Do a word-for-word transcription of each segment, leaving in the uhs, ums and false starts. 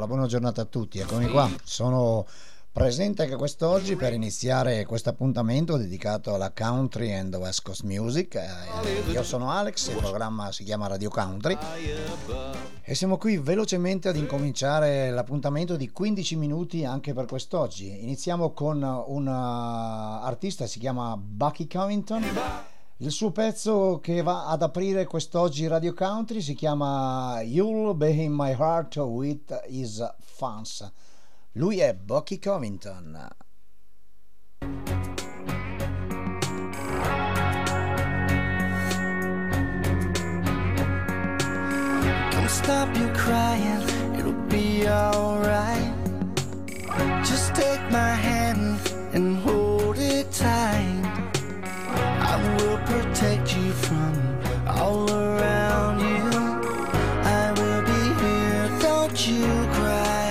la buona giornata a tutti. Eccomi qua, sono presente anche quest'oggi per iniziare questo appuntamento dedicato alla country and West Coast music. Eh, io sono Alex, il programma si chiama Radio Country e siamo qui velocemente ad incominciare l'appuntamento di quindici minuti anche per quest'oggi. Iniziamo con un artista, si chiama Bucky Covington. Il suo pezzo che va ad aprire quest'oggi Radio Country si chiama You'll Be in My Heart with His Fans. Lui è Bucky Covington. Don't stop you crying, it'll be alright. Just take my hand and hold it tight. I will protect you from all around you. I will be here, don't you cry.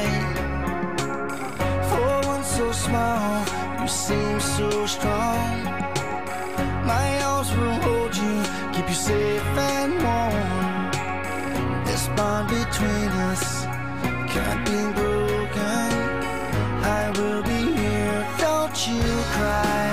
For one so small, you seem so strong. My arms will hold you, keep you safe and warm. This bond between us can't be broken. I will be here, don't you cry.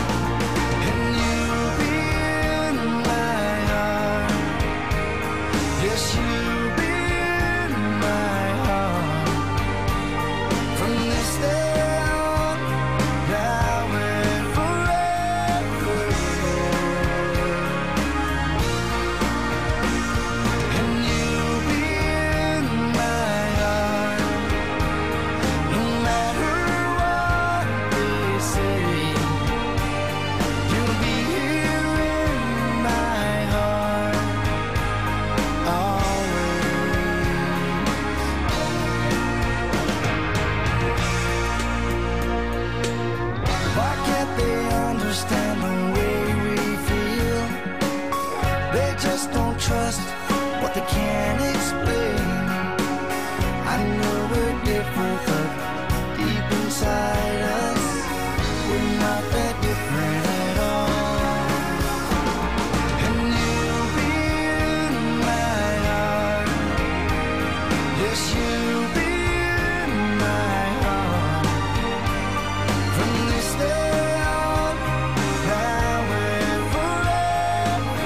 Trust what they can't explain. I know we're different, but deep inside us, we're not that different at all. And you'll be in my heart. Yes, you'll be in my heart. From this day on, now and forever.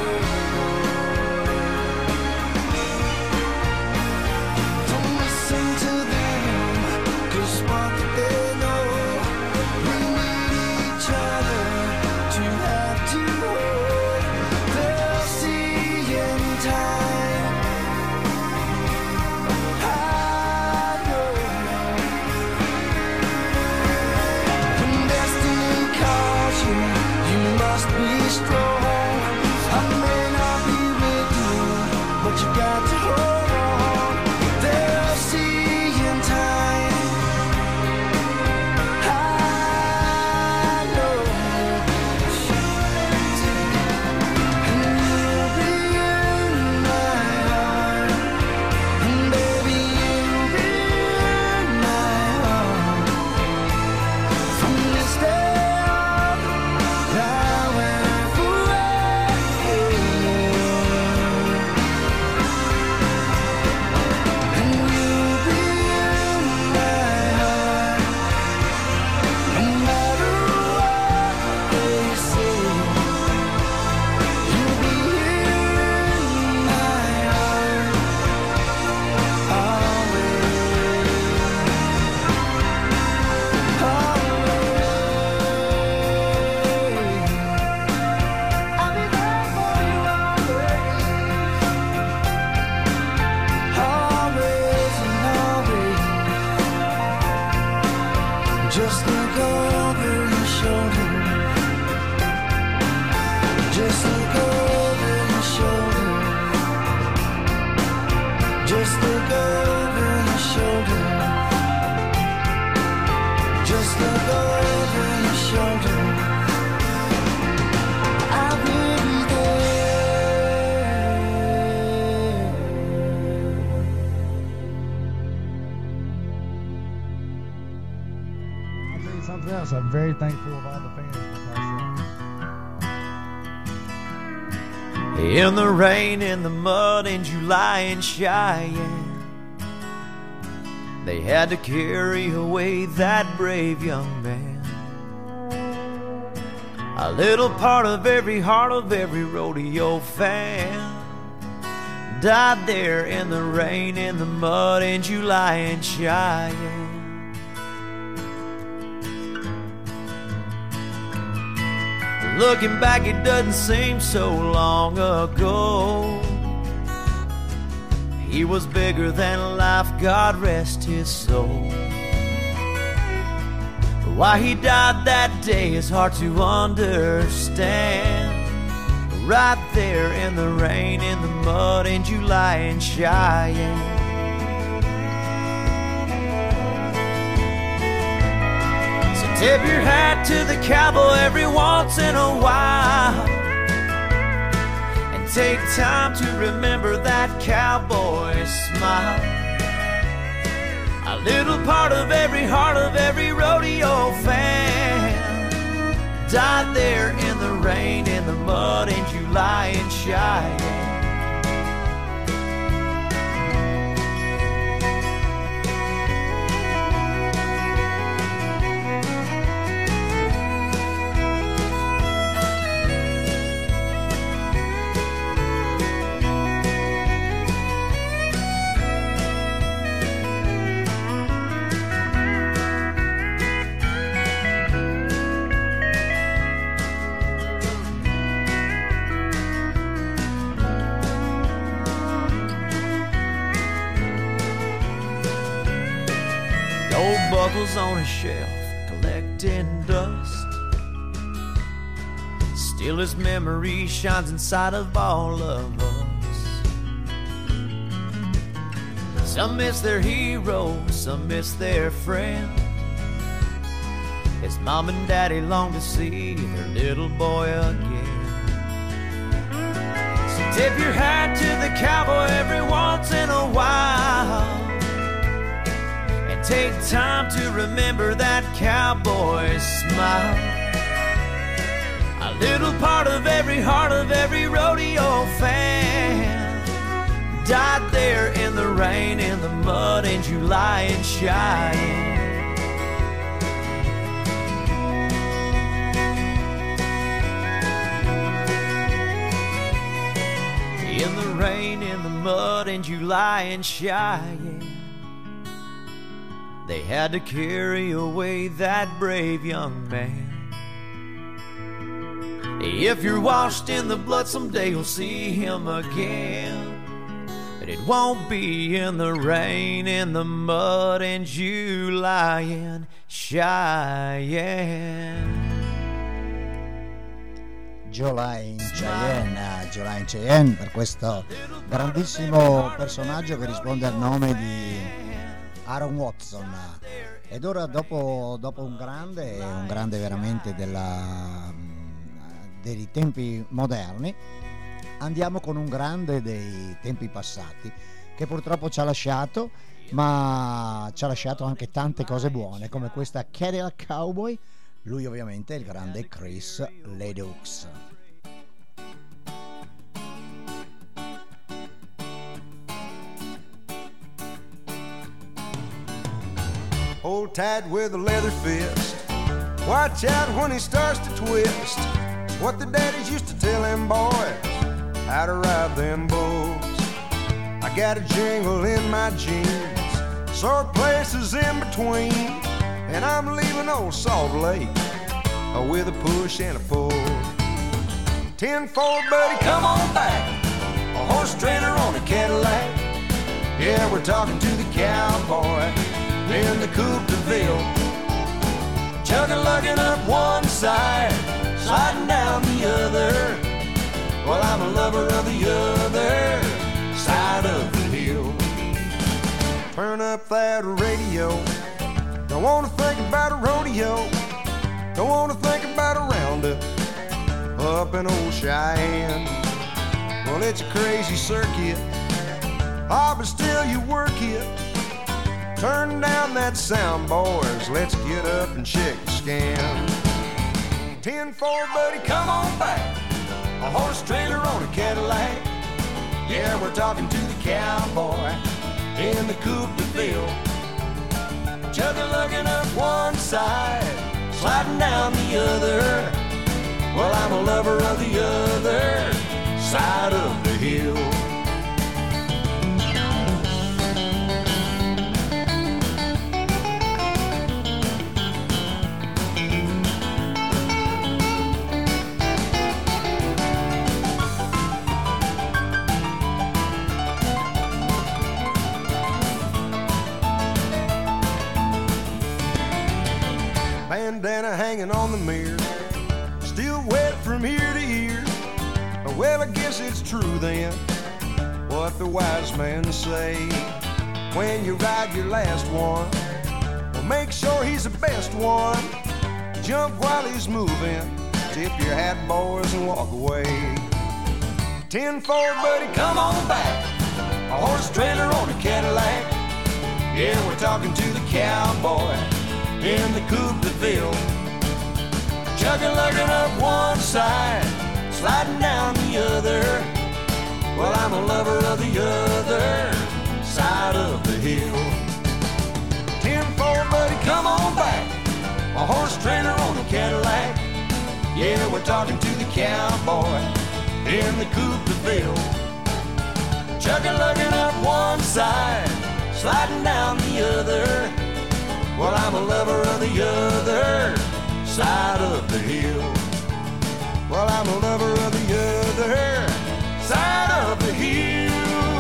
Something else, I'm very thankful of all the fans because in the rain, in the mud, in July and Cheyenne, They had to carry away that brave young man. A little part of every heart of every rodeo fan died there in the rain, in the mud, in July and Cheyenne. Looking back, it doesn't seem so long ago. He was bigger than life, God rest his soul. Why he died that day is hard to understand. Right there in the rain, in the mud, in July and Cheyenne. So tip your hat to the cowboy every once in a while, and take time to remember that cowboy's smile. A little part of every heart of every rodeo fan died there in the rain, in the mud, in July and Cheyenne. On a shelf collecting dust, still his memory shines inside of all of us. Some miss their hero, some miss their friend. His mom and daddy long to see their little boy again. So tip your hat to the cowboy every once in a while, take time to remember that cowboy's smile. A little part of every heart of every rodeo fan died there in the rain, in the mud, in July and Cheyenne. In the rain, in the mud, in July and Cheyenne. They had to carry away that brave young man. If you're washed in the blood, someday you'll see him again. But it won't be in the rain, in the mud, in July and Cheyenne. July in Cheyenne, July in Cheyenne, per questo grandissimo personaggio che risponde al nome di Aaron Watson. Ed ora dopo, dopo un grande, un grande veramente della, dei tempi moderni, andiamo con un grande dei tempi passati, che purtroppo ci ha lasciato, ma ci ha lasciato anche tante cose buone, come questa Cadillac Cowboy. Lui ovviamente è il grande Chris Ledoux. Hold tight with a leather fist. Watch out when he starts to twist. It's what the daddies used to tell them boys, how to ride them bulls. I got a jingle in my jeans, sore places in between, and I'm leaving old Salt Lake with a push and a pull. ten four, buddy, come on back. A horse trailer on a Cadillac. Yeah, we're talking to the cowboy in the Coupe de Ville, chugging, lugging up one side, sliding down the other. Well, I'm a lover of the other side of the hill. Turn up that radio. Don't wanna think about a rodeo. Don't wanna think about a roundup up in old Cheyenne. Well, it's a crazy circuit. Ah, but still you work it. Turn down that sound, boys. Let's get up and check the scan. ten four, buddy, come on back. A horse trailer on a Cadillac. Yeah, we're talking to the cowboy in the Coupe de Ville, Chugging, lugging up one side, sliding down the other. Well, I'm a lover of the other side of the hill. Bandana hanging on the mirror, still wet from ear to ear. Well, I guess it's true then, what the wise men say. When you ride your last one, well, make sure he's the best one. Jump while he's moving, tip your hat, boys, and walk away. ten four, buddy, come on back. A horse trailer on a Cadillac. Yeah, we're talking to the cowboy in the coupe de ville. Chugging, lugging up one side, sliding down the other. Well, I'm a lover of the other side of the hill. ten four, buddy, come on back. A horse trailer on a Cadillac. Yeah, we're talking to the cowboy in the coupe de ville. Chugging, lugging up one side, sliding down the other. Well, I'm a lover of the other side of the hill. Well, I'm a lover of the other side of the hill.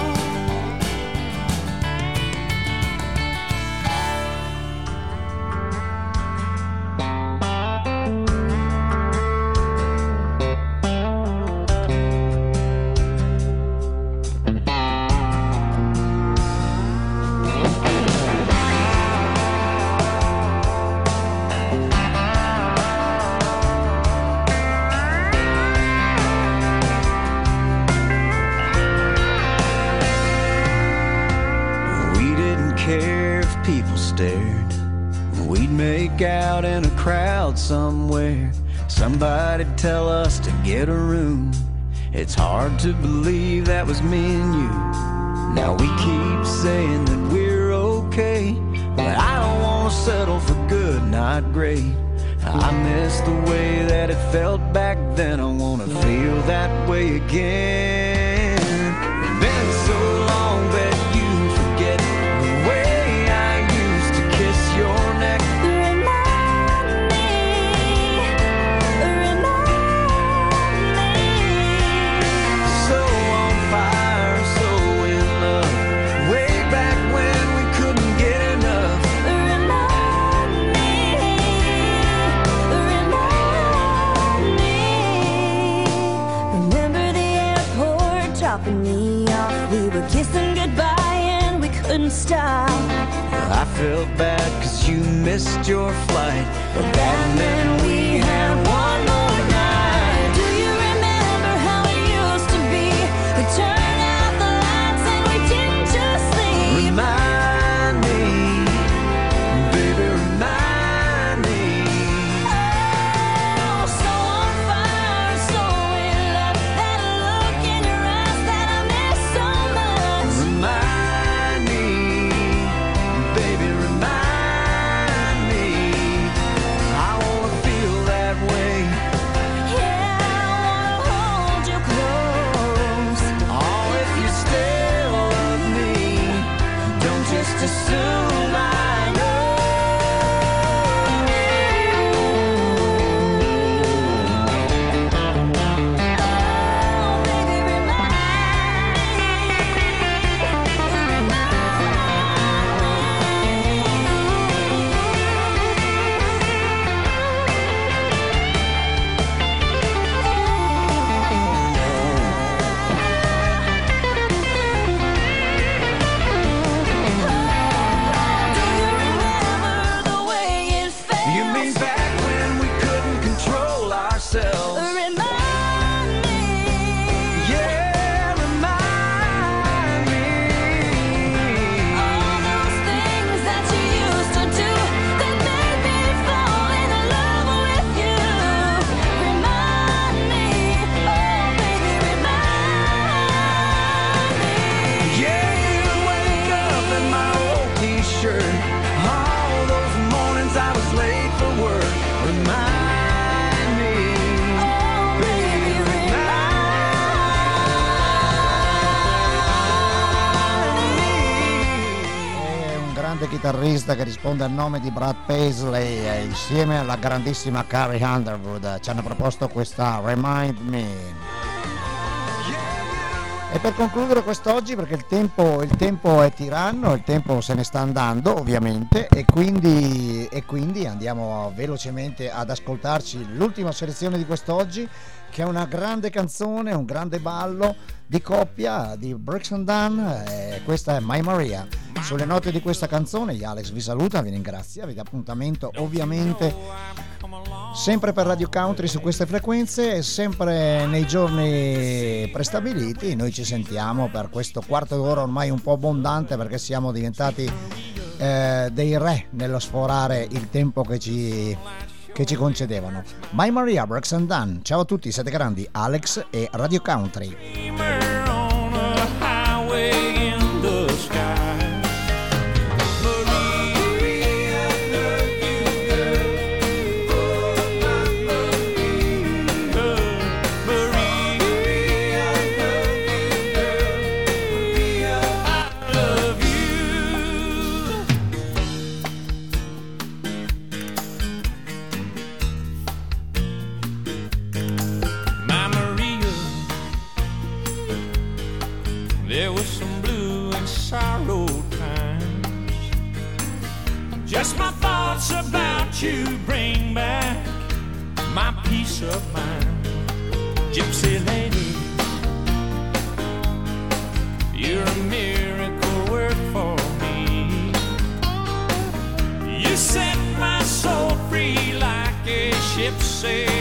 We'd make out in a crowd somewhere. Somebody'd tell us to get a room. It's hard to believe that was me and you. Now we keep saying that we're okay, but I don't want to settle for good, not great. I miss the way that it felt back then. I want to feel that way again. It's been so long that you forget the way I used to kiss your neck. Remind me, remind me. So on fire, so in love, way back when we couldn't get enough. Remind me, remind me. Remember the airport dropping me off? We were kissing goodbye and we couldn't stop. I felt bad cause you missed your flight, but that meant we had one more night. Do you remember how it used to be? We turned out the lights and we didn't just sleep. Remind me, baby, remind me. Oh, so on fire, so in love. That look in your eyes that I miss so much. Remind me, baby, remind me. I wanna feel that way. Yeah, I wanna hold you close. Oh, if you still love me, don't just assume I know. Oh, baby, remind grande chitarrista che risponde al nome di Brad Paisley e insieme alla grandissima Carrie Underwood ci hanno proposto questa Remind Me. E per concludere quest'oggi, perché il tempo, il tempo è tiranno, il tempo se ne sta andando ovviamente, e quindi, e quindi andiamo velocemente ad ascoltarci l'ultima selezione di quest'oggi, che è una grande canzone, un grande ballo di coppia di Brooks and Dunn, e questa è My Maria. Sulle note di questa canzone io Alex vi saluta, vi ringrazia, vi dà appuntamento ovviamente sempre per Radio Country su queste frequenze e sempre nei giorni prestabiliti. Noi ci sentiamo per questo quarto d'ora ormai un po' abbondante, perché siamo diventati eh, dei re nello sforare il tempo che ci, che ci concedevano. My Maria, Brooks and Dunn. Ciao a tutti, siete grandi, Alex e Radio Country. Just my thoughts about you bring back my peace of mind. Gypsy lady, you're a miracle work for me. You set my soul free like a ship sail